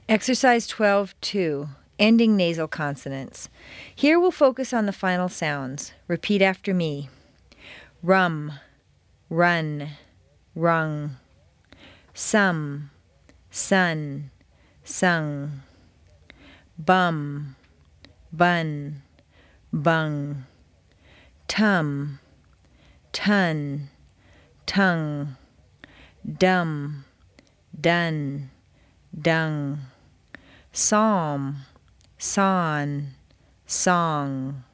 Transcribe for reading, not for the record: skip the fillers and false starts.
Exercise 12-2, ending nasal consonants. Here we'll focus on the final sounds. Repeat after me. Rum, run, rung. Some, sun, sung. Bum, bun, bung. Tum, ton, tongue. Dumb, done, dung. Psalm, son, song.